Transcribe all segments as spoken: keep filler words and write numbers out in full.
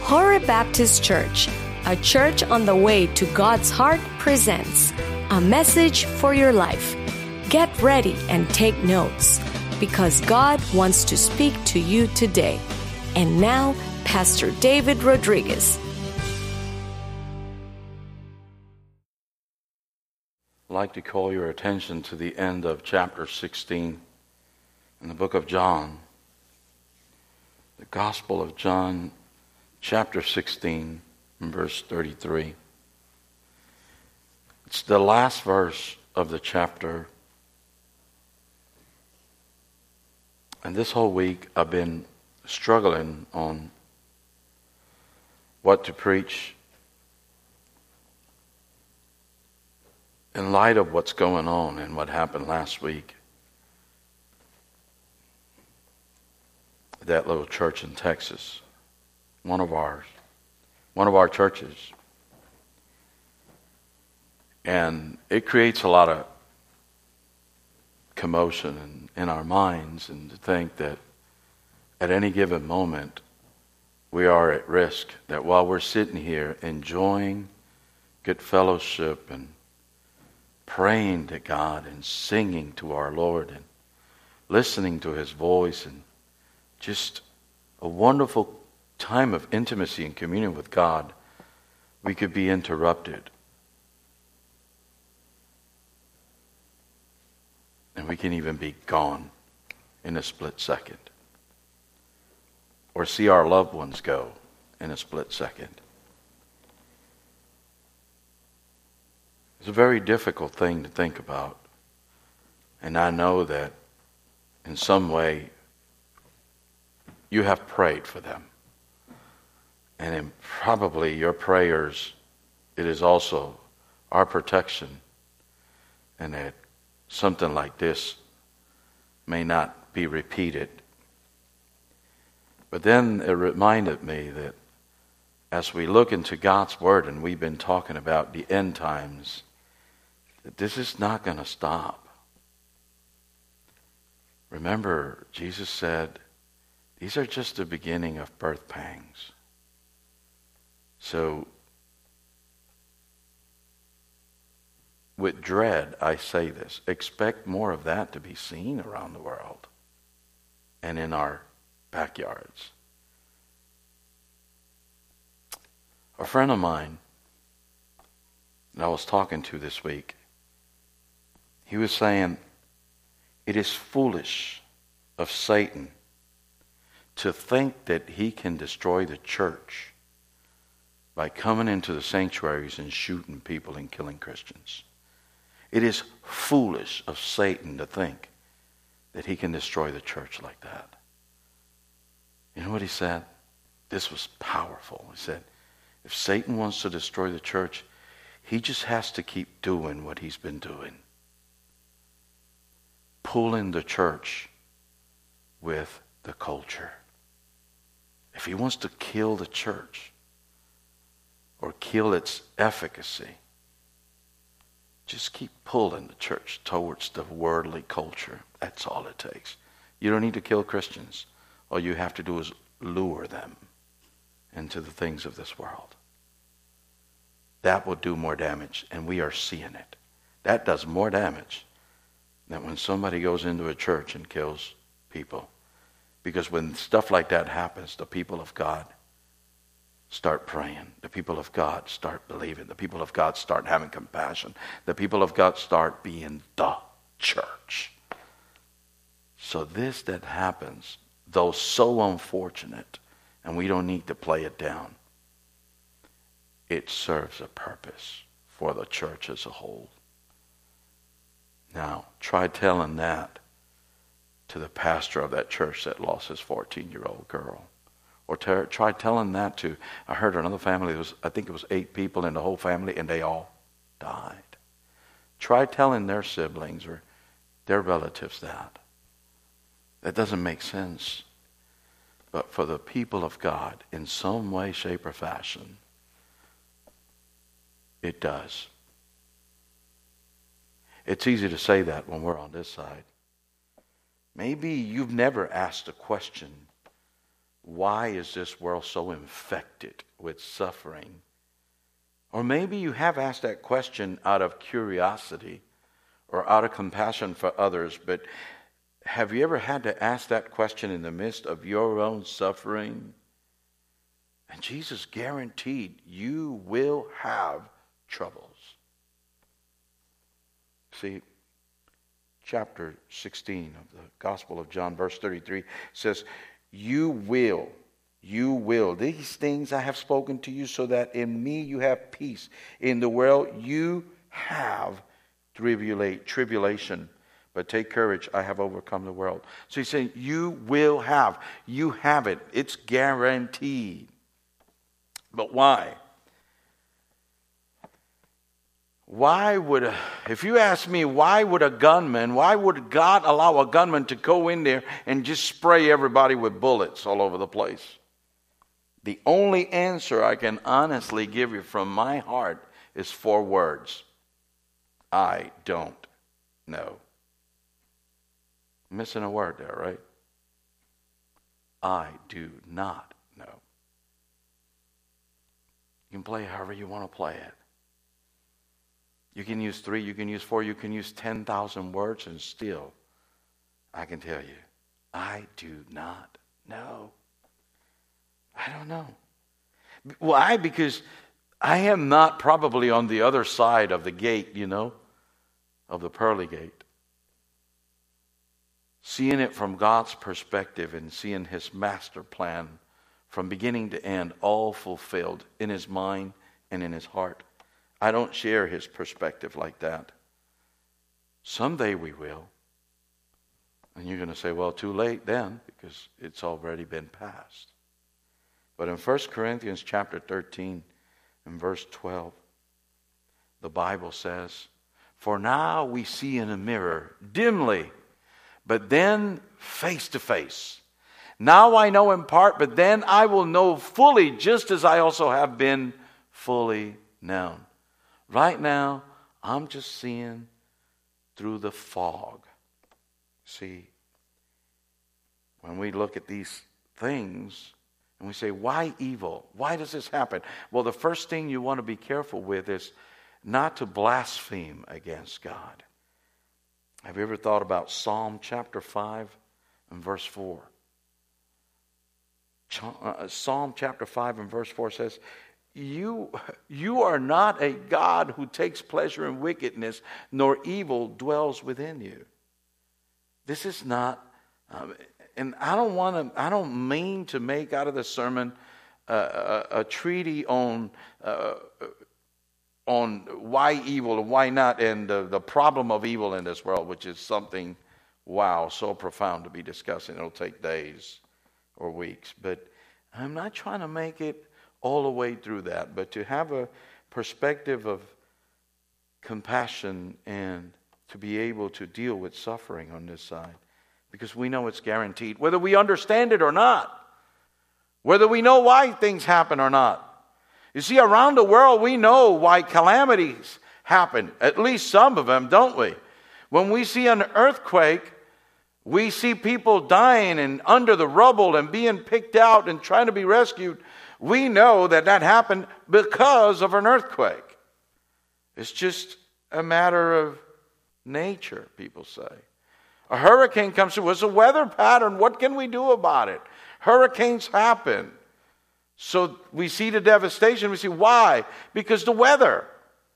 Horeb Baptist Church, a church on the way to God's heart, presents a message for your life. Get ready and take notes, because God wants to speak to you today. And now, Pastor David Rodriguez. I'd like to call your attention to the end of chapter sixteen in the book of John. The Gospel of John, chapter sixteen, and verse thirty-three. It's the last verse of the chapter. And this whole week I've been struggling on what to preach in light of what's going on and what happened last week. That little church in Texas, one of ours, one of our churches. And it creates a lot of commotion in, in our minds, and to think that at any given moment we are at risk, that while we're sitting here enjoying good fellowship and praying to God and singing to our Lord and listening to His voice and just a wonderful time of intimacy and communion with God, we could be interrupted. And we can even be gone in a split second. Or see our loved ones go in a split second. It's a very difficult thing to think about. And I know that in some way you have prayed for them. And in probably your prayers, it is also our protection, and that something like this may not be repeated. But then it reminded me that as we look into God's Word, and we've been talking about the end times, that this is not going to stop. Remember, Jesus said, these are just the beginning of birth pangs. So, with dread, I say this. Expect more of that to be seen around the world and in our backyards. A friend of mine that I was talking to this week, he was saying, it is foolish of Satan to think that he can destroy the church by coming into the sanctuaries and shooting people and killing Christians. It is foolish of Satan to think that he can destroy the church like that. You know what he said? This was powerful. He said, if Satan wants to destroy the church, he just has to keep doing what he's been doing. Pulling the church with the culture. If he wants to kill the church or kill its efficacy, just keep pulling the church towards the worldly culture. That's all it takes. You don't need to kill Christians. All you have to do is lure them into the things of this world. That will do more damage, and we are seeing it. That does more damage than when somebody goes into a church and kills people. Because when stuff like that happens, the people of God start praying. The people of God start believing. The people of God start having compassion. The people of God start being the church. So this that happens, though so unfortunate, and we don't need to play it down, it serves a purpose for the church as a whole. Now, try telling that to the pastor of that church that lost his fourteen-year-old girl. Or ter- try telling that to, I heard another family, there was, I think it was eight people in the whole family, and they all died. Try telling their siblings or their relatives that. That doesn't make sense. But for the people of God, in some way, shape, or fashion, it does. It's easy to say that when we're on this side. Maybe you've never asked a question why is this world so infected with suffering? Or maybe you have asked that question out of curiosity or out of compassion for others, but have you ever had to ask that question in the midst of your own suffering? And Jesus guaranteed you will have troubles. See, chapter sixteen of the Gospel of John, verse thirty-three says, You will, you will. These things I have spoken to you so that in me you have peace. In the world you have tribulate, tribulation. But take courage, I have overcome the world. So he's saying, you will have. You have it. It's guaranteed. But why? Why would, a, if you ask me, why would a gunman, why would God allow a gunman to go in there and just spray everybody with bullets all over the place? The only answer I can honestly give you from my heart is four words. I don't know. Missing a word there, right? I do not know. You can play however you want to play it. You can use three, you can use four, you can use ten thousand words, and still, I can tell you, I do not know. I don't know. Why? Because I am not probably on the other side of the gate, you know, of the pearly gate. Seeing it from God's perspective and seeing His master plan from beginning to end, all fulfilled in His mind and in His heart. I don't share His perspective like that. Someday we will. And you're going to say, well, too late then, because it's already been passed. But in First Corinthians chapter thirteen and verse twelve, the Bible says, For now we see in a mirror dimly, but then face to face. Now I know in part, but then I will know fully, just as I also have been fully known. Right now, I'm just seeing through the fog. See, when we look at these things and we say, why evil? Why does this happen? Well, the first thing you want to be careful with is not to blaspheme against God. Have you ever thought about Psalm chapter five and verse four? Psalm chapter five and verse four says, You, you are not a God who takes pleasure in wickedness, nor evil dwells within you. This is not, um, and I don't want to, I don't mean to make out of the sermon uh, a, a treaty on uh, on why evil and why not, and the, the problem of evil in this world, which is something, wow, so profound to be discussing. It'll take days or weeks. But I'm not trying to make it all the way through that, but to have a perspective of compassion and to be able to deal with suffering on this side, because we know it's guaranteed, whether we understand it or not, whether we know why things happen or not. You see, around the world, we know why calamities happen, at least some of them, don't we? When we see an earthquake, we see people dying and under the rubble and being picked out and trying to be rescued. We know that that happened because of an earthquake. It's just a matter of nature, people say. A hurricane comes through. It's a weather pattern. What can we do about it? Hurricanes happen. So we see the devastation. We see why? Because the weather.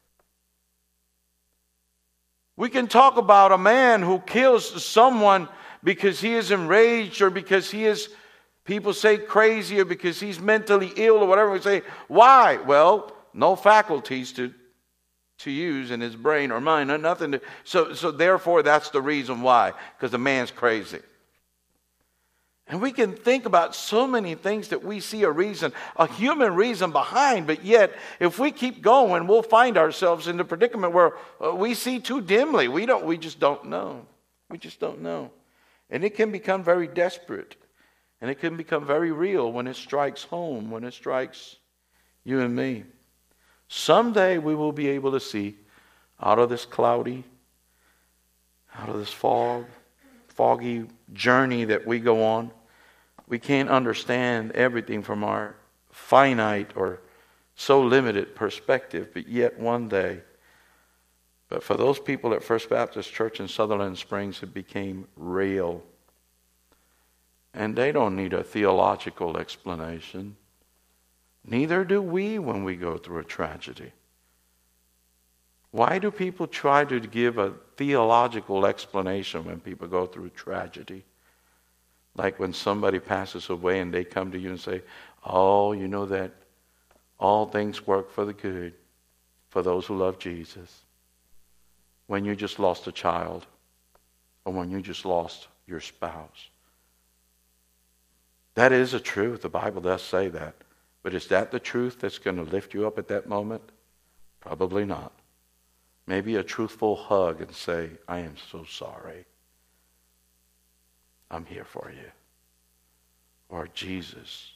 We can talk about a man who kills someone because he is enraged or because he is, people say, crazy, or because he's mentally ill or whatever. We say, why? Well, no faculties to to use in his brain or mind, nothing to, so so therefore that's the reason why, because the man's crazy. And we can think about so many things that we see a reason, a human reason behind, but yet if we keep going, we'll find ourselves in the predicament where uh, we see too dimly. We don't. We just don't know. We just don't know. And it can become very desperate. And it can become very real when it strikes home, when it strikes you and me. Someday we will be able to see out of this cloudy, out of this fog, foggy journey that we go on, We can't understand everything from our finite or so limited perspective, but yet one day. But for those people at First Baptist Church in Sutherland Springs, it became real. And they don't need a theological explanation. Neither do we when we go through a tragedy. Why do people try to give a theological explanation when people go through tragedy? Like when somebody passes away and they come to you and say, oh, you know that all things work for the good for those who love Jesus. When you just lost a child, or when you just lost your spouse. That is a truth. The Bible does say that. But is that the truth that's going to lift you up at that moment? Probably not. Maybe a truthful hug and say, I am so sorry. I'm here for you. Or Jesus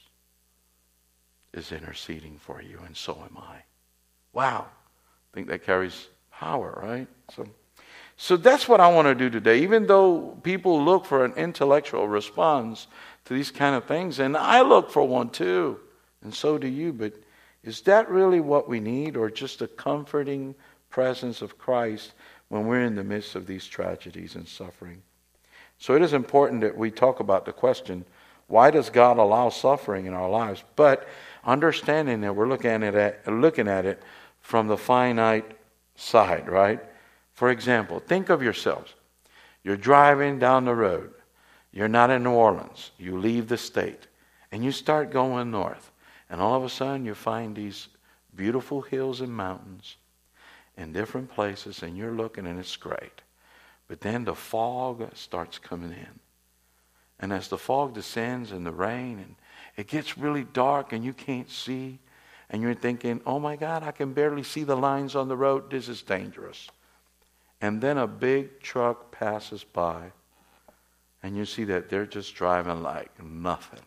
is interceding for you, and so am I. Wow. I think that carries power, right? So, so that's what I want to do today. Even though people look for an intellectual response to these kind of things, and I look for one too, and so do you, but is that really what we need, or just a comforting presence of Christ when we're in the midst of these tragedies and suffering? So it is important that we talk about the question, why does God allow suffering in our lives? But understanding that we're looking at it, looking at it from the finite side, right? For example, think of yourselves. You're driving down the road. You're not in New Orleans. You leave the state, and you start going north. And all of a sudden, you find these beautiful hills and mountains in different places, and you're looking, and it's great. But then the fog starts coming in. And as the fog descends and the rain, and it gets really dark and you can't see, and you're thinking, oh my God, I can barely see the lines on the road. This is dangerous. And then a big truck passes by, and you see that they're just driving like nothing.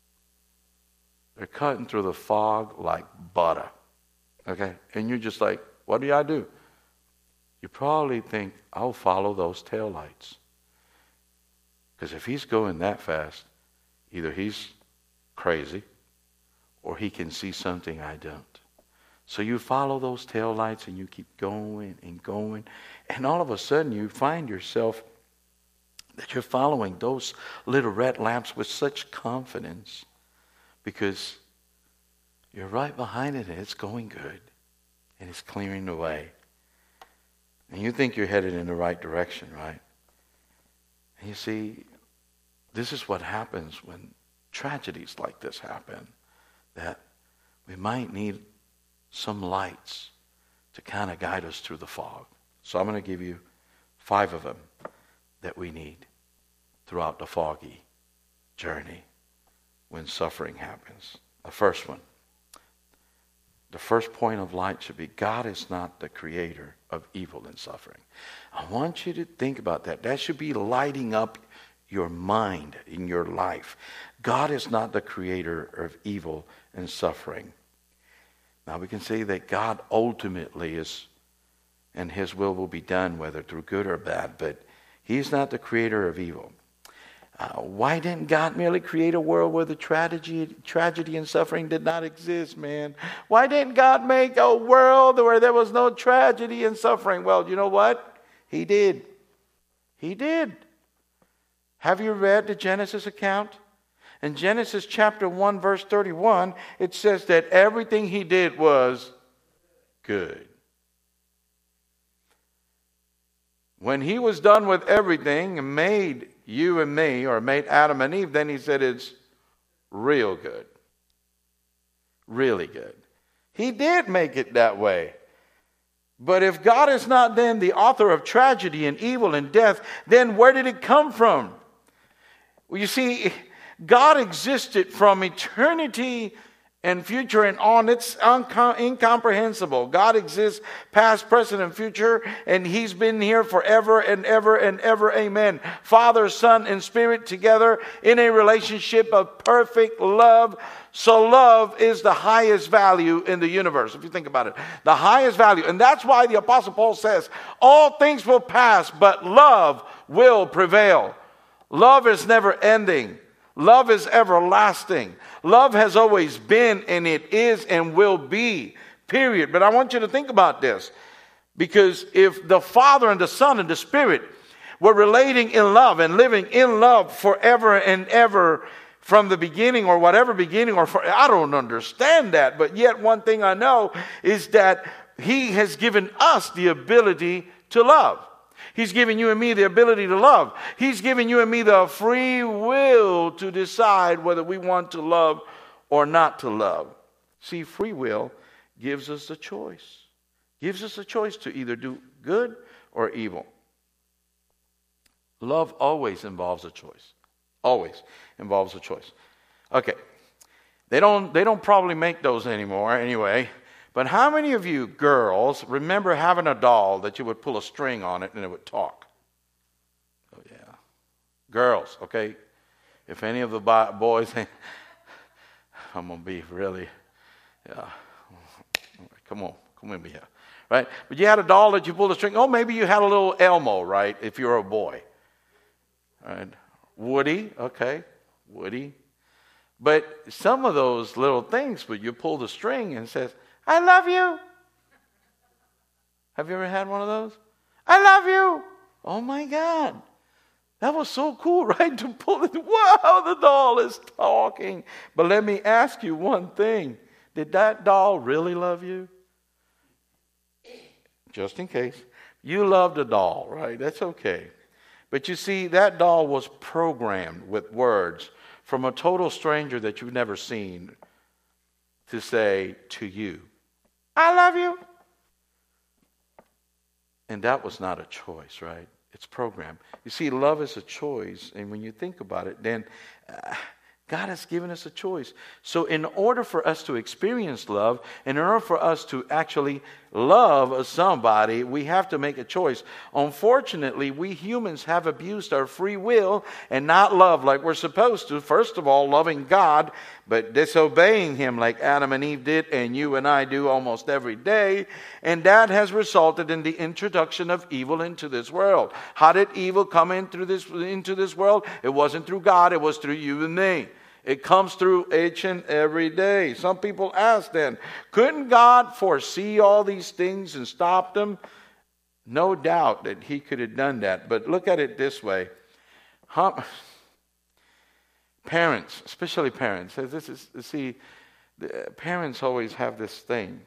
They're cutting through the fog like butter. Okay? And you're just like, what do I do? You probably think, I'll follow those taillights. Because if he's going that fast, either he's crazy or he can see something I don't. So you follow those taillights and you keep going and going. And all of a sudden you find yourself that you're following those little red lamps with such confidence because you're right behind it and it's going good and it's clearing the way. And you think you're headed in the right direction, right? And you see, this is what happens when tragedies like this happen, that we might need some lights to kind of guide us through the fog. So I'm going to give you five of them that we need throughout the foggy journey when suffering happens. The first one, the first point of light should be God is not the creator of evil and suffering. I want you to think about that. That should be lighting up your mind in your life. God is not the creator of evil and suffering. Now we can say that God ultimately is, and his will will be done, whether through good or bad, but he's not the creator of evil. Uh, why didn't God merely create a world where the tragedy, tragedy and suffering did not exist, man? Why didn't God make a world where there was no tragedy and suffering? Well, you know what? He did. He did. Have you read the Genesis account? In Genesis chapter one, verse thirty-one, it says that everything he did was good. When he was done with everything and made you and me, or made Adam and Eve, then he said it's real good. Really good. He did make it that way. But if God is not then the author of tragedy and evil and death, then where did it come from? Well, you see, God existed from eternity and future and on. It's uncom- incomprehensible. God exists past, present, and future, and he's been here forever and ever and ever. Amen. Father, Son, and Spirit together in a relationship of perfect love. So love is the highest value in the universe, if you think about it. The highest value. And that's why the Apostle Paul says, all things will pass, but love will prevail. Love is never ending. Love is everlasting. Love has always been, and it is and will be, period. But I want you to think about this. Because if the Father and the Son and the Spirit were relating in love and living in love forever and ever from the beginning or whatever beginning, or for, I don't understand that. But yet one thing I know is that He has given us the ability to love. He's given you and me the ability to love. He's given you and me the free will to decide whether we want to love or not to love. See, free will gives us a choice. Gives us a choice to either do good or evil. Love always involves a choice. Always involves a choice. Okay. They don't, they don't probably make those anymore anyway. But how many of you girls remember having a doll that you would pull a string on it and it would talk? Oh, yeah. Girls, okay? If any of the boys, I'm going to be really, yeah. Come on, come with me here. Right? But you had a doll that you pulled a string. Oh, maybe you had a little Elmo, right? If you were a boy. Right? Woody, okay. Woody. But some of those little things, where you pull the string and it says, I love you. Have you ever had one of those? I love you. Oh my God. That was so cool, right? To pull it. Wow, the doll is talking. But let me ask you one thing. Did that doll really love you? Just in case. You loved a doll, right? That's okay. But you see, that doll was programmed with words from a total stranger that you've never seen to say to you, I love you. And that was not a choice, right? It's programmed. You see, love is a choice. And when you think about it, then uh, God has given us a choice. So in order for us to experience love, in order for us to actually love somebody, we have to make a choice. Unfortunately, we humans have abused our free will and not love like we're supposed to. First of all, loving God, but disobeying Him like Adam and Eve did, and you and I do almost every day. And that has resulted in the introduction of evil into this world. How did evil come in through this, into this world? It wasn't through God, it was through you and me. It comes through each and every day. Some people ask then, couldn't God foresee all these things and stop them? No doubt that He could have done that. But look at it this way. Huh? Parents, especially parents. This is, see, parents always have this thing.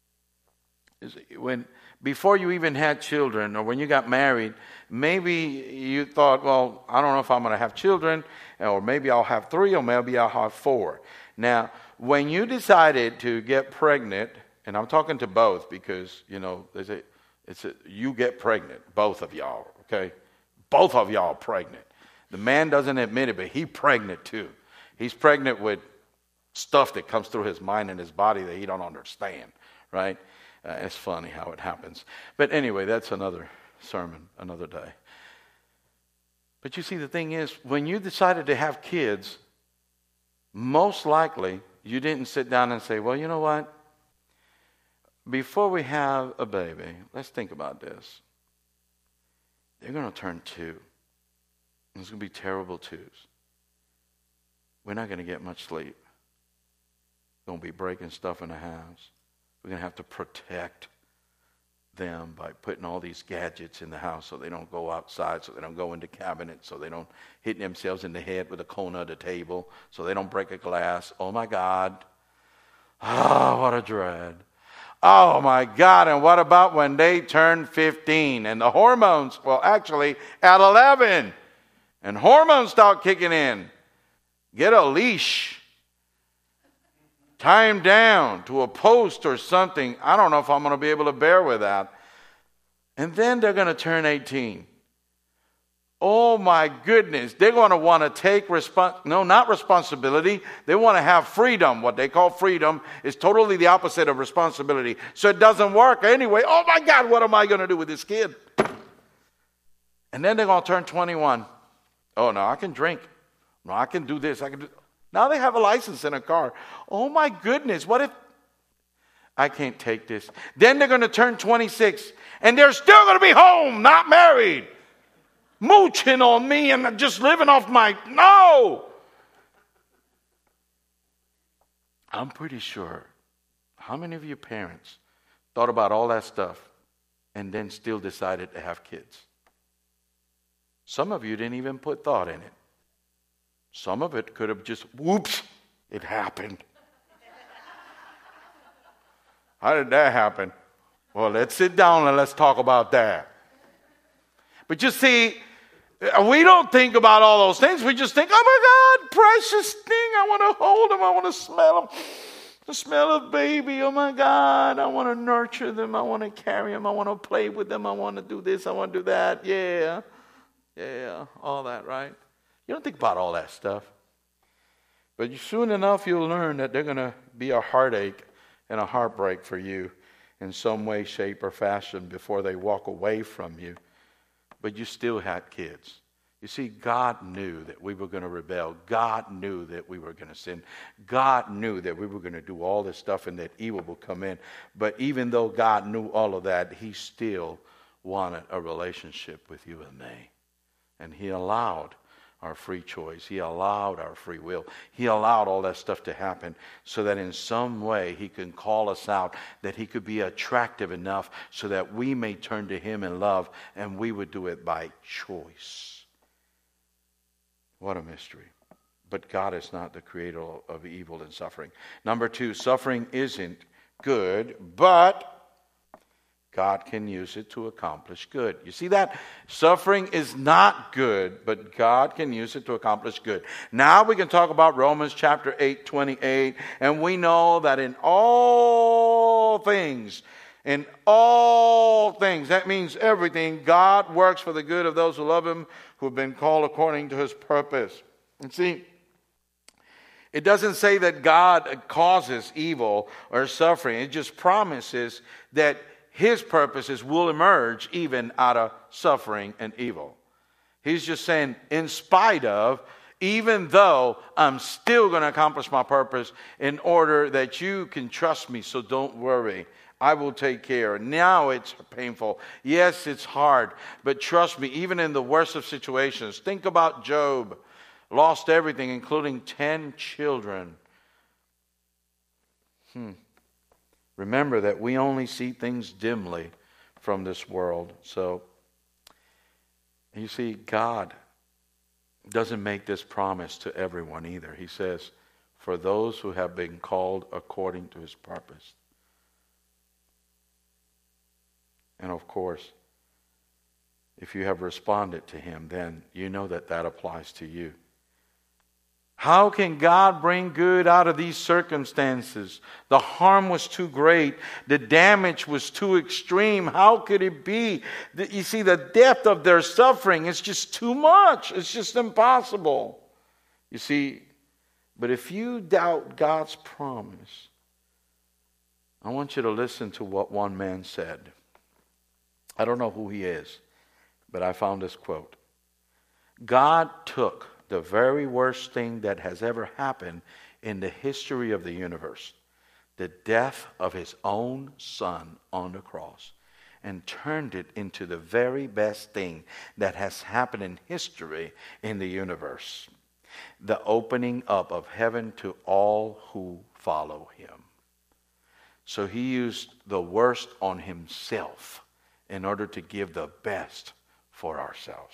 When before you even had children, or when you got married, maybe you thought, well, I don't know if I'm going to have children, or maybe I'll have three, or maybe I'll have four. Now, when you decided to get pregnant, and I'm talking to both because, you know, there's a, it's a, you get pregnant, both of y'all, okay? Both of y'all pregnant. The man doesn't admit it, but he's pregnant too. He's pregnant with stuff that comes through his mind and his body that he don't understand, right? Uh, it's funny how it happens. But anyway, that's another sermon, another day. But you see, the thing is, when you decided to have kids, most likely you didn't sit down and say, well, you know what? Before we have a baby, let's think about this. They're going to turn two. It's going to be terrible twos. We're not going to get much sleep. We're going to be breaking stuff in the house. We're going to have to protect them by putting all these gadgets in the house so they don't go outside, so they don't go into cabinets, so they don't hit themselves in the head with a corner of the table, so they don't break a glass. Oh, my God. Oh, what a dread. Oh, my God. And what about when they turn fifteen and the hormones, well, actually, at eleven, and hormones start kicking in? Get a leash. Tie him down to a post or something. I don't know if I'm going to be able to bear with that. And then they're going to turn eighteen. Oh my goodness. They're going to want to take respons- no, not responsibility. They want to have freedom. What they call freedom is totally the opposite of responsibility. So it doesn't work anyway. Oh my God, what am I going to do with this kid? And then they're going to turn twenty-one. Oh no, I can drink. No, I can do this. I can do. Now they have a license in a car. Oh my goodness, what if I can't take this? Then they're going to turn twenty-six and they're still going to be home, not married, mooching on me and just living off my, no. I'm pretty sure, how many of you parents thought about all that stuff and then still decided to have kids? Some of you didn't even put thought in it. Some of it could have just, whoops, it happened. How did that happen? Well, let's sit down and let's talk about that. But you see, we don't think about all those things. We just think, oh my God, precious thing. I want to hold them. I want to smell them. The smell of baby. Oh my God. I want to nurture them. I want to carry them. I want to play with them. I want to do this. I want to do that. Yeah. Yeah. All that, right? You don't think about all that stuff. But soon enough, you'll learn that they're going to be a heartache and a heartbreak for you in some way, shape, or fashion before they walk away from you. But you still had kids. You see, God knew that we were going to rebel. God knew that we were going to sin. God knew that we were going to do all this stuff and that evil would come in. But even though God knew all of that, He still wanted a relationship with you and me. And He allowed our free choice. He allowed our free will. He allowed all that stuff to happen so that in some way He can call us out, that He could be attractive enough so that we may turn to Him in love, and we would do it by choice. What a mystery. But God is not the creator of evil and suffering. Number two, suffering isn't good, but God can use it to accomplish good. You see that? Suffering is not good, but God can use it to accomplish good. Now we can talk about Romans chapter eight, twenty-eight, and we know that in all things, in all things, that means everything, God works for the good of those who love Him, who have been called according to His purpose. And see, it doesn't say that God causes evil or suffering. It just promises that His purposes will emerge even out of suffering and evil. He's just saying, in spite of, even though I'm still going to accomplish my purpose in order that you can trust me, so don't worry. I will take care. Now it's painful. Yes, it's hard. But trust me, even in the worst of situations, think about Job. Lost everything, including ten children. Hmm. Remember that we only see things dimly from this world. So, you see, God doesn't make this promise to everyone either. He says, for those who have been called according to His purpose. And of course, if you have responded to Him, then you know that that applies to you. How can God bring good out of these circumstances? The harm was too great. The damage was too extreme. How could it be? You see, the depth of their suffering is just too much. It's just impossible. You see, but if you doubt God's promise, I want you to listen to what one man said. I don't know who he is, but I found this quote. God took the very worst thing that has ever happened in the history of the universe, the death of His own Son on the cross, and turned it into the very best thing that has happened in history in the universe, the opening up of heaven to all who follow Him. So He used the worst on Himself in order to give the best for ourselves.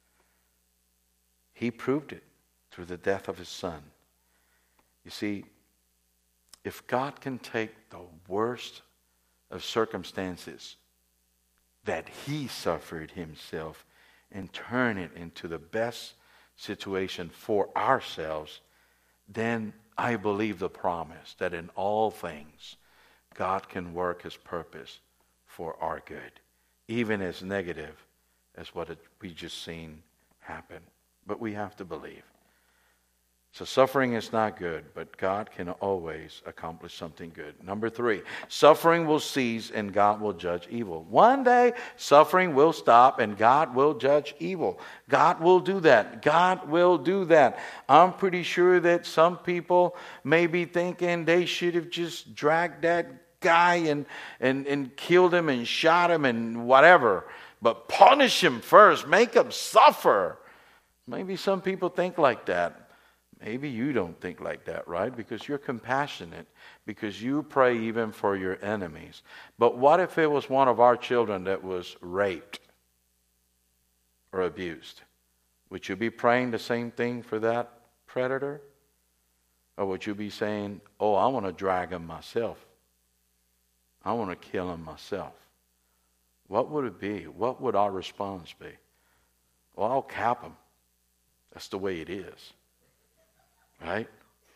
He proved it through the death of His Son. You see, if God can take the worst of circumstances that He suffered Himself and turn it into the best situation for ourselves, then I believe the promise that in all things God can work His purpose for our good, even as negative as what it, we just seen happen. But we have to believe. So suffering is not good, but God can always accomplish something good. Number three, suffering will cease and God will judge evil. One day, suffering will stop and God will judge evil. God will do that. God will do that. I'm pretty sure that some people may be thinking they should have just dragged that guy and, and, and killed him and shot him and whatever. But punish him first. Make him suffer. Maybe some people think like that. Maybe you don't think like that, right? Because you're compassionate, because you pray even for your enemies. But what if it was one of our children that was raped or abused? Would you be praying the same thing for that predator? Or would you be saying, oh, I want to drag him myself. I want to kill him myself. What would it be? What would our response be? Well, I'll cap him. That's the way it is. Right?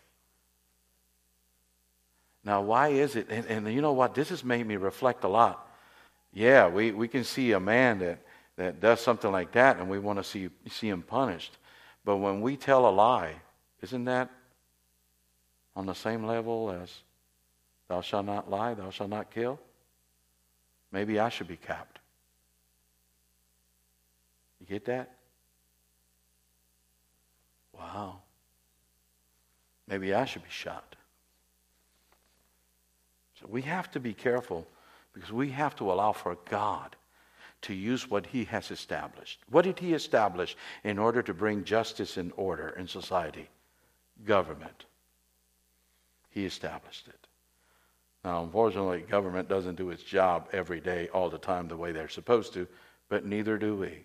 Now, why is it? And, and you know what? This has made me reflect a lot. Yeah, we, we can see a man that, that does something like that and we want to see, see him punished. But when we tell a lie, isn't that on the same level as thou shalt not lie, thou shalt not kill? Maybe I should be capped. You get that? Wow. Maybe I should be shot. So we have to be careful because we have to allow for God to use what He has established. What did He establish in order to bring justice and order in society? Government. He established it. Now, unfortunately, government doesn't do its job every day, all the time, the way they're supposed to, but neither do we.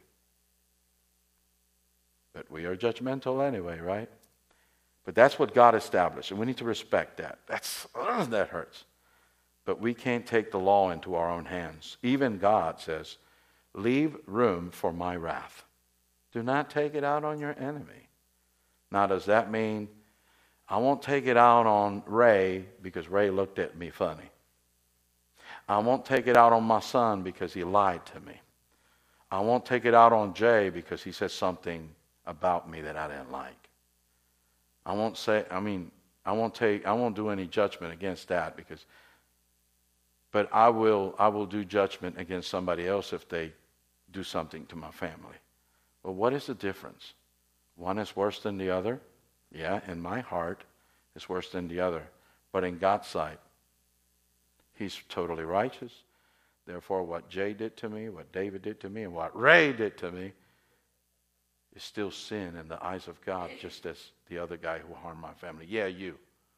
But we are judgmental anyway, right? But that's what God established, and we need to respect that. That's uh, that hurts. But we can't take the law into our own hands. Even God says, leave room for my wrath. Do not take it out on your enemy. Now, does that mean I won't take it out on Ray because Ray looked at me funny? I won't take it out on my son because he lied to me. I won't take it out on Jay because he said something about me that I didn't like. I won't say, I mean, I won't take, I won't do any judgment against that because, but I will, I will do judgment against somebody else if they do something to my family. Well, what is the difference? One is worse than the other. Yeah, in my heart, it's worse than the other. But in God's sight, He's totally righteous. Therefore, what Jay did to me, what David did to me, and what Ray did to me is still sin in the eyes of God, just as the other guy who harmed my family. Yeah, you.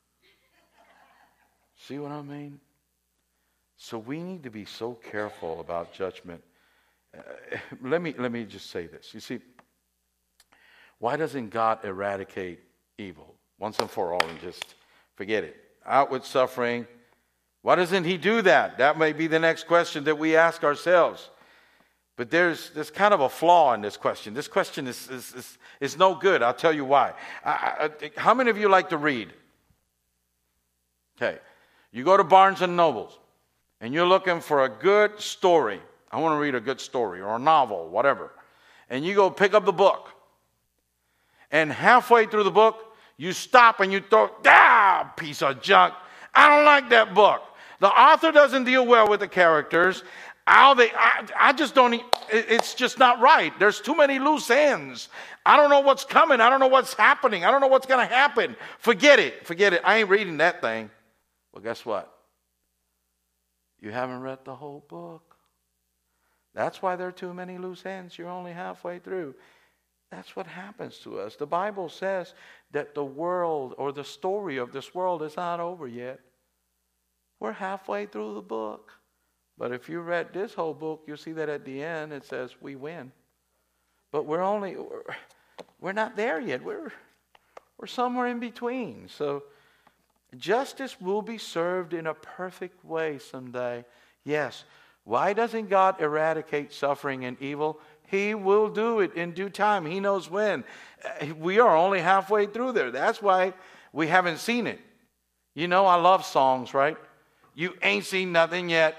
See what I mean? So we need to be so careful about judgment. Uh, let me let me just say this. You see, why doesn't God eradicate evil once and for all and just forget it? Outward suffering. Why doesn't He do that? That may be the next question that we ask ourselves. But there's there's kind of a flaw in this question. This question is is, is, is no good. I'll tell you why. I, I, how many of you like to read? Okay. You go to Barnes and Nobles and you're looking for a good story. I want to read a good story or a novel, whatever. And you go pick up the book. And halfway through the book, you stop and you throw, ah, piece of junk. I don't like that book. The author doesn't deal well with the characters. How they, I, I just don't, it's just not right. There's too many loose ends. I don't know what's coming. I don't know what's happening. I don't know what's going to happen. Forget it. Forget it. I ain't reading that thing. Well, guess what? You haven't read the whole book. That's why there are too many loose ends. You're only halfway through. That's what happens to us. The Bible says that the world or the story of this world is not over yet. We're halfway through the book. But if you read this whole book, you'll see that at the end it says we win. But we're only, we're, we're not there yet. We're, we're somewhere in between. So justice will be served in a perfect way someday. Yes. Why doesn't God eradicate suffering and evil? He will do it in due time. He knows when. We are only halfway through there. That's why we haven't seen it. You know, I love songs, right? You ain't seen nothing yet.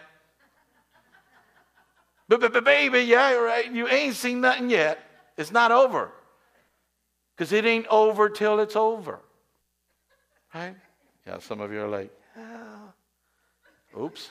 But, but, but baby, yeah, right. You ain't seen nothing yet. It's not over. Because it ain't over till it's over. Right? Yeah, some of you are like, oh. Oops.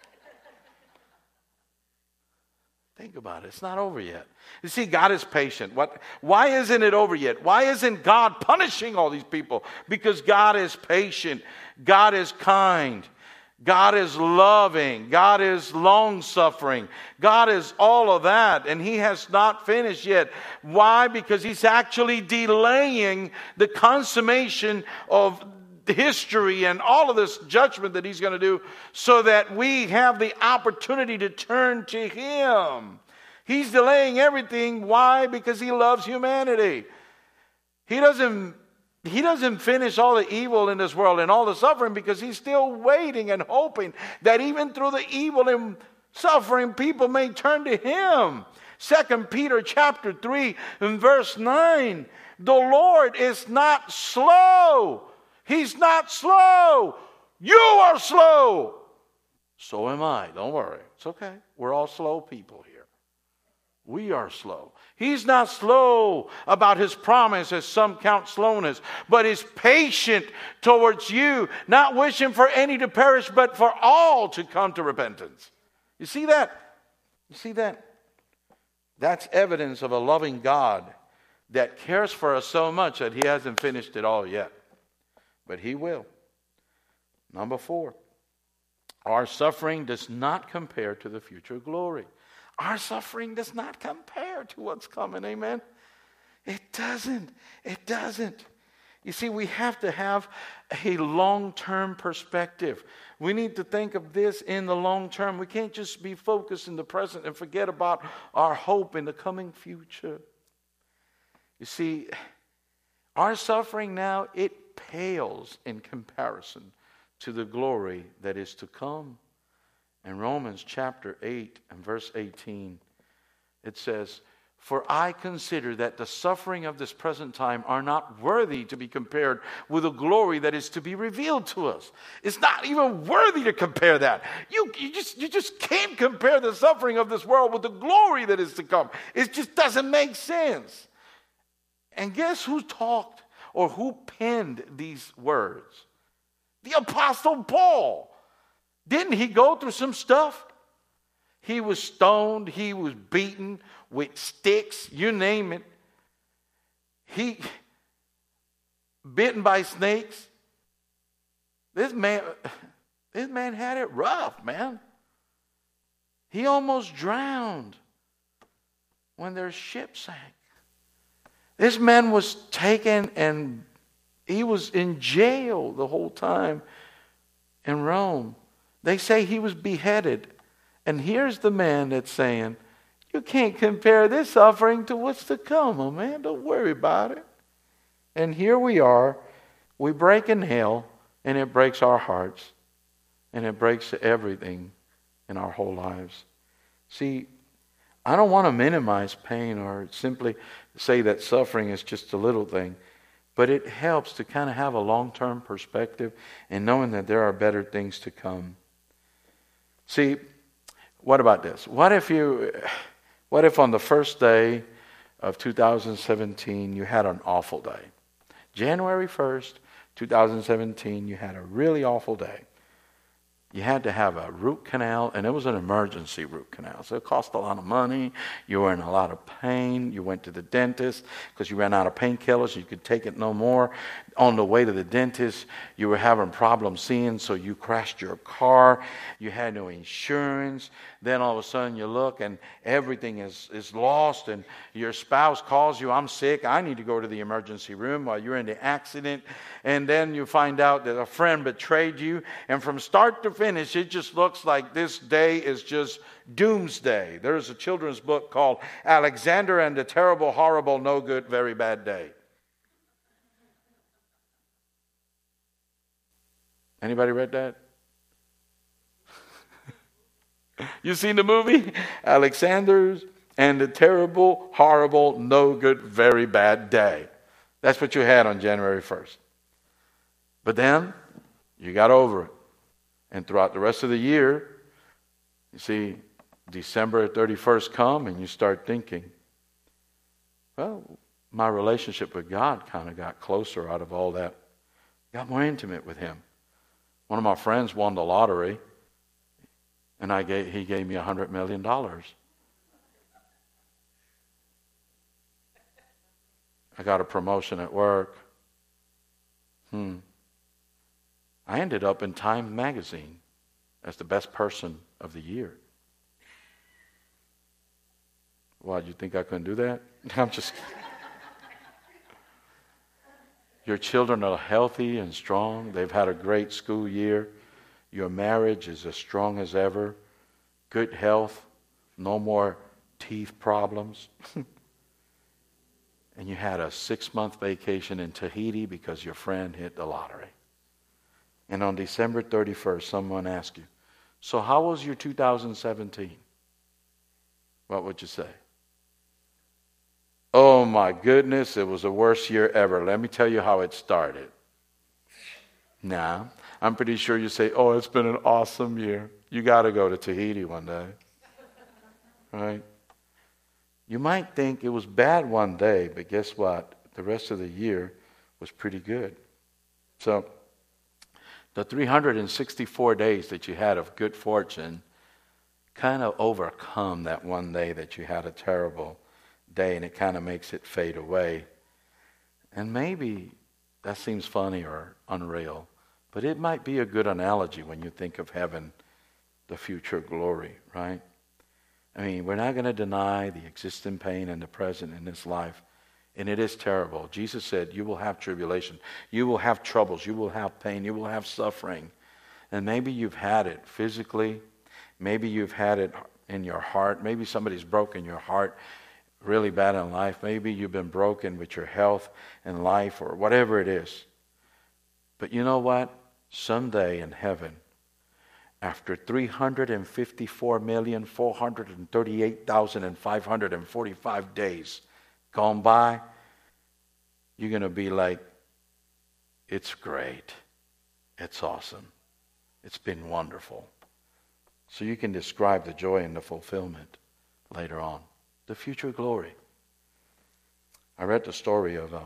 Think about it. It's not over yet. You see, God is patient. What? Why isn't it over yet? Why isn't God punishing all these people? Because God is patient. God is kind. God is loving. God is long-suffering. God is all of that, and He has not finished yet. Why? Because He's actually delaying the consummation of history and all of this judgment that He's going to do so that we have the opportunity to turn to Him. He's delaying everything. Why? Because He loves humanity. He doesn't He doesn't finish all the evil in this world and all the suffering because He's still waiting and hoping that even through the evil and suffering, people may turn to Him. Second Peter chapter three and verse nine. The Lord is not slow. He's not slow. You are slow. So am I. Don't worry. It's okay. We're all slow people here. We are slow. He's not slow about His promise, as some count slowness, but is patient towards you, not wishing for any to perish, but for all to come to repentance. You see that? You see that? That's evidence of a loving God that cares for us so much that He hasn't finished it all yet. But He will. Number four, our suffering does not compare to the future glory. Our suffering does not compare to what's coming, amen? It doesn't. It doesn't. You see, we have to have a long-term perspective. We need to think of this in the long term. We can't just be focused in the present and forget about our hope in the coming future. You see, our suffering now, it pales in comparison to the glory that is to come. In Romans chapter eight and verse eighteen, it says, "For I consider that the suffering of this present time are not worthy to be compared with the glory that is to be revealed to us." It's not even worthy to compare that. You, you, just, you just can't compare the suffering of this world with the glory that is to come. It just doesn't make sense. And guess who talked or who penned these words? The Apostle Paul. Didn't he go through some stuff? He was stoned. He was beaten with sticks. You name it. He bitten by snakes. This man, this man had it rough, man. He almost drowned when their ship sank. This man was taken and he was in jail the whole time in Rome. They say he was beheaded. And here's the man that's saying, you can't compare this suffering to what's to come, oh man. Don't worry about it. And here we are. We break in hell, and it breaks our hearts. And it breaks everything in our whole lives. See, I don't want to minimize pain or simply say that suffering is just a little thing. But it helps to kind of have a long-term perspective and knowing that there are better things to come. See, what about this? What if you, what if on the first day of two thousand seventeen you had an awful day? January first, two thousand seventeen, you had a really awful day. You had to have a root canal, and it was an emergency root canal. So it cost a lot of money. You were in a lot of pain. You went to the dentist because you ran out of painkillers. You could take it no more. On the way to the dentist, you were having problems seeing, so you crashed your car. You had no insurance. Then all of a sudden you look, and everything is, is lost, and your spouse calls you, I'm sick. I need to go to the emergency room while you're in the accident. And then you find out that a friend betrayed you, and from start to finish, it just looks like this day is just doomsday. There's a children's book called Alexander and the Terrible, Horrible, No Good, Very Bad Day. Anybody read that? You seen the movie? Alexander's and the Terrible, Horrible, No Good, Very Bad Day. That's what you had on January first. But then, you got over it. And throughout the rest of the year, you see, December thirty-first come and you start thinking, well, my relationship with God kind of got closer out of all that. Got more intimate with Him. One of my friends won the lottery, and I gave, he gave me a hundred million dollars. I got a promotion at work. Hmm. I ended up in Time magazine. as the best person of the year. Why, you think I couldn't do that? I'm just kidding. Your children are healthy and strong. They've had a great school year. Your marriage is as strong as ever. Good health. No more teeth problems. And you had a six-month vacation in Tahiti because your friend hit the lottery. And on December thirty-first, someone asked you, so how was your two thousand seventeen? What would you say? Oh my goodness, it was the worst year ever. Let me tell you how it started. Nah, I'm pretty sure you say, oh, it's been an awesome year. You got to go to Tahiti one day. Right? You might think it was bad one day, but guess what? The rest of the year was pretty good. So the three hundred sixty-four days that you had of good fortune kind of overcome that one day that you had a terrible day, and it kind of makes it fade away. And maybe that seems funny or unreal, but it might be a good analogy when you think of heaven, the future glory, right? I mean, we're not going to deny the existing pain and the present in this life, and it is terrible. Jesus said, you will have tribulation, you will have troubles, you will have pain, you will have suffering. And maybe you've had it physically, maybe you've had it in your heart, maybe somebody's broken your heart really bad in life. Maybe you've been broken with your health and life or whatever it is. But you know what? Someday in heaven, after three hundred fifty-four million, four hundred thirty-eight thousand, five hundred forty-five days gone by, you're going to be like, it's great. It's awesome. It's been wonderful. So you can describe the joy and the fulfillment later on. The future glory. I read the story of a,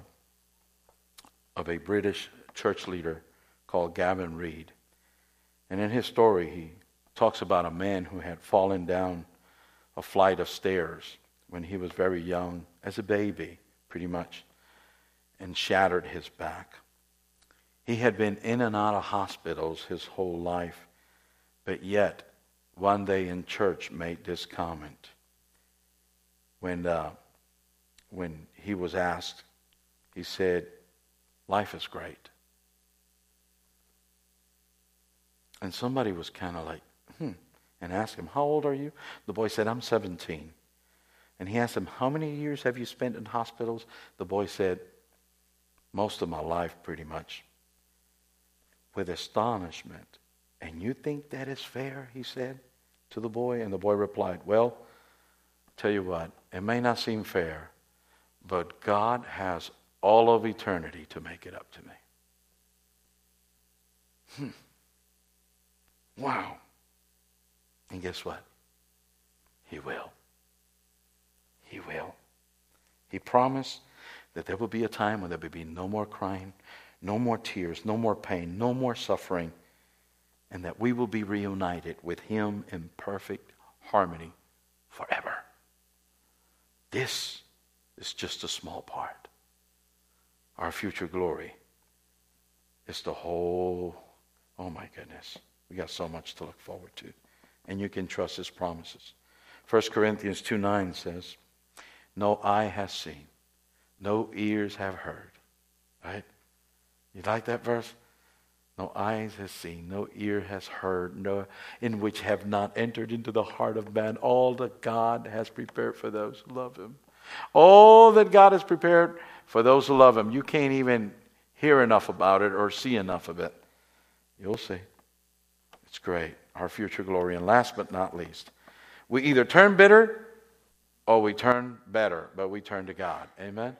of a British church leader called Gavin Reed. And in his story, he talks about a man who had fallen down a flight of stairs when he was very young, as a baby, pretty much, and shattered his back. He had been in and out of hospitals his whole life, but yet one day in church made this comment. When uh, when he was asked, he said, life is great. And somebody was kind of like, hmm, and asked him, how old are you? The boy said, I'm seventeen. And he asked him, how many years have you spent in hospitals? The boy said, most of my life, pretty much. With astonishment. And you think that is fair, he said to the boy? And the boy replied, well, tell you what, it may not seem fair, but God has all of eternity to make it up to me. Hmm. Wow. And guess what? He will. He will. He promised that there will be a time when there will be no more crying, no more tears, no more pain, no more suffering, and that we will be reunited with Him in perfect harmony forever. This is just a small part. Our future glory is the whole, oh my goodness. We got so much to look forward to. And you can trust His promises. First Corinthians two nine says, no eye has seen, no ears have heard. Right? You like that verse? No eyes has seen, no ear has heard, no, in which have not entered into the heart of man all that God has prepared for those who love Him. All that God has prepared for those who love Him. You can't even hear enough about it or see enough of it. You'll see. It's great. Our future glory. And last but not least, we either turn bitter or we turn better, but we turn to God. Amen?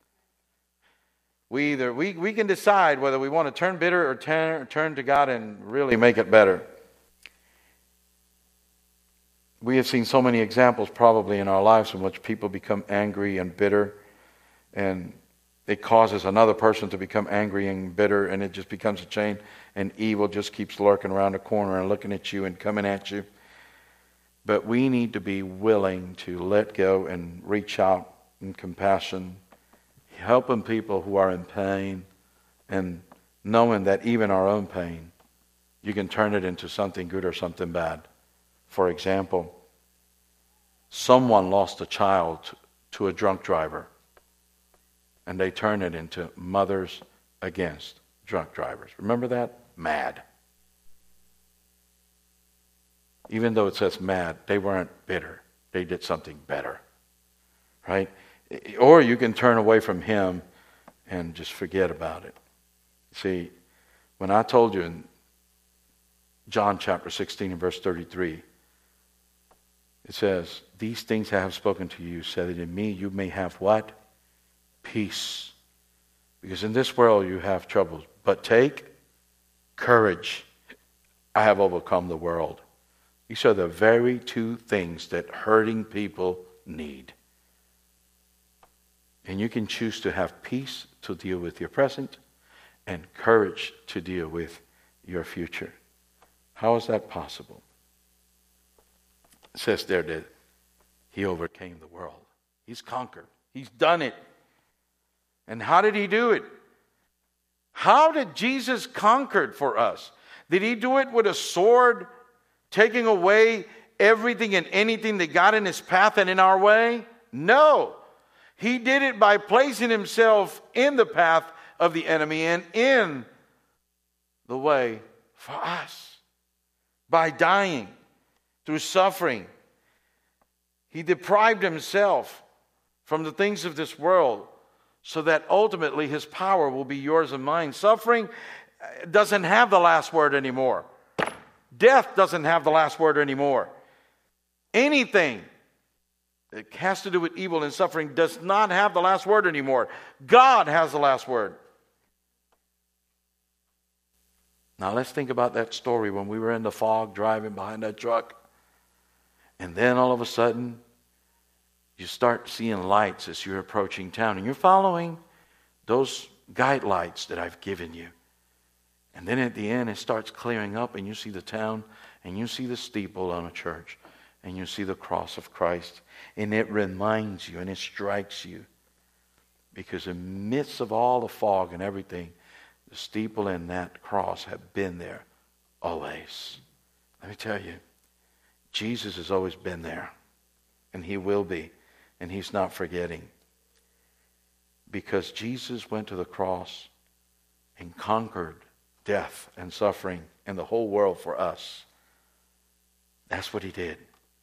We either we, we can decide whether we want to turn bitter or turn, turn to God and really make it better. We have seen so many examples probably in our lives in which people become angry and bitter, and it causes another person to become angry and bitter, and it just becomes a chain, and evil just keeps lurking around the corner and looking at you and coming at you. But we need to be willing to let go and reach out in compassion, helping people who are in pain, and knowing that even our own pain you can turn it into something good or something bad. For example, someone lost a child to a drunk driver, and they turn it into mothers against drunk drivers. Remember that? Mad. Even though it says mad, they weren't bitter. They did something better. Right? Or you can turn away from him and just forget about it. See, when I told you in John chapter sixteen and verse thirty-three, it says, these things I have spoken to you, so that in me you may have what? Peace. Because in this world you have troubles. But take courage. I have overcome the world. These are the very two things that hurting people need. And you can choose to have peace to deal with your present and courage to deal with your future. How is that possible? It says there that he overcame the world. He's conquered. He's done it. And how did he do it? How did Jesus conquer for us? Did he do it with a sword, taking away everything and anything that got in his path and in our way? No. He did it by placing himself in the path of the enemy and in the way for us. By dying through suffering. He deprived himself from the things of this world so that ultimately his power will be yours and mine. Suffering doesn't have the last word anymore. Death doesn't have the last word anymore. Anything that has to do with evil and suffering does not have the last word anymore. God has the last word. Now let's think about that story when we were in the fog driving behind that truck. And then all of a sudden, you start seeing lights as you're approaching town. And you're following those guide lights that I've given you. And then at the end, it starts clearing up and you see the town and you see the steeple on a church. And you see the cross of Christ. And it reminds you and it strikes you. Because in the midst of all the fog and everything, the steeple and that cross have been there always. Let me tell you, Jesus has always been there. And he will be. And he's not forgetting. Because Jesus went to the cross and conquered death and suffering and the whole world for us. That's what he did.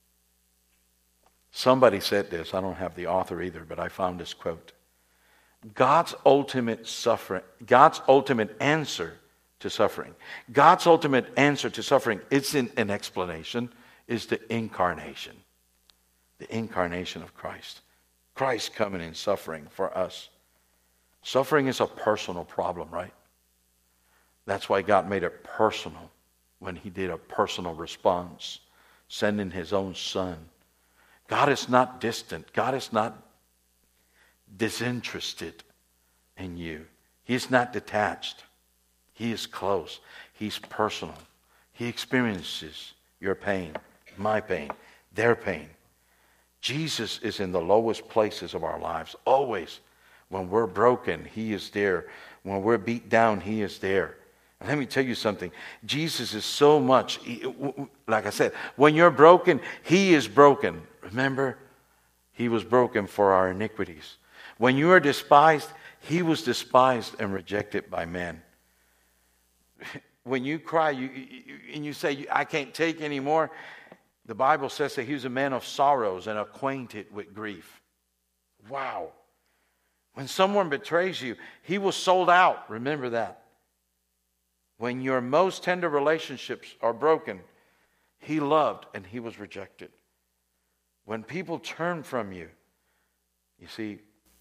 Somebody said this. I don't have the author either, but I found this quote. God's ultimate suffering, God's ultimate answer to suffering, God's ultimate answer to suffering isn't an explanation, is the incarnation. The incarnation of Christ. Christ coming and suffering for us. Suffering is a personal problem, right? That's why God made it personal when he did a personal response, sending his own son. God is not distant. God is not disinterested in you. He is not detached. He is close. He's personal. He experiences your pain, my pain, their pain. Jesus is in the lowest places of our lives. Always. When we're broken, he is there. When we're beat down, he is there. And let me tell you something. Jesus is so much, like I said, when you're broken, he is broken. Remember, he was broken for our iniquities. When you are despised, he was despised and rejected by men. When you cry you, you, and you say, I can't take anymore, the Bible says that he was a man of sorrows and acquainted with grief. Wow. When someone betrays you, he was sold out. Remember that. When your most tender relationships are broken, he loved and he was rejected. When people turn from you, you see,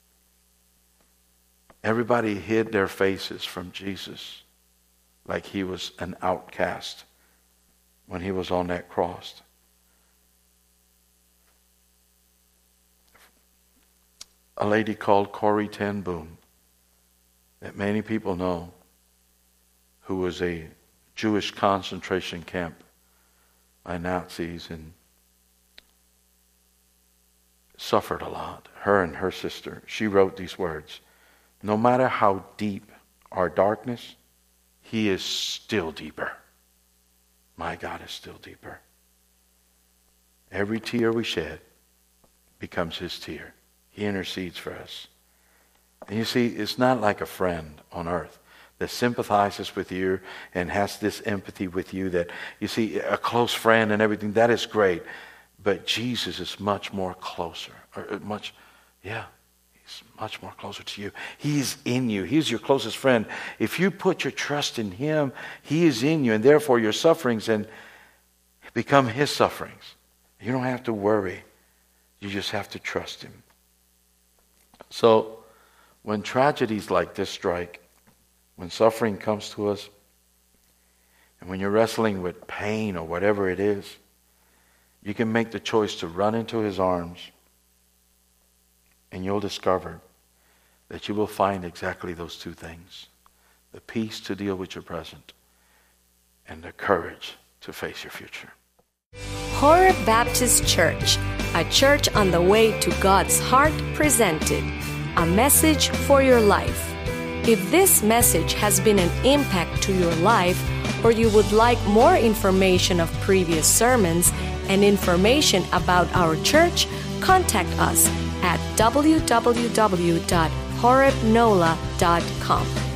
everybody hid their faces from Jesus like he was an outcast when he was on that cross. A lady called Corrie ten Boom, that many people know, who was a Jewish concentration camp by Nazis and suffered a lot. Her and her sister. She wrote these words. No matter how deep our darkness, he is still deeper. my God is still deeper. Every tear we shed becomes his tear. He intercedes for us. And you see, it's not like a friend on earth that sympathizes with you and has this empathy with you that, you see, a close friend and everything, that is great. But Jesus is much more closer. Or much, yeah, he's much more closer to you. He's in you. He's your closest friend. If you put your trust in him, he is in you. And therefore your sufferings and become his sufferings. You don't have to worry. You just have to trust him. So when tragedies like this strike, when suffering comes to us, and when you're wrestling with pain or whatever it is, you can make the choice to run into his arms, and you'll discover that you will find exactly those two things. The peace to deal with your present and the courage to face your future. Horeb Baptist Church, a church on the way to God's heart, presented a message for your life. If this message has been an impact to your life, or you would like more information of previous sermons and information about our church, contact us at w w w dot horeb nola dot com.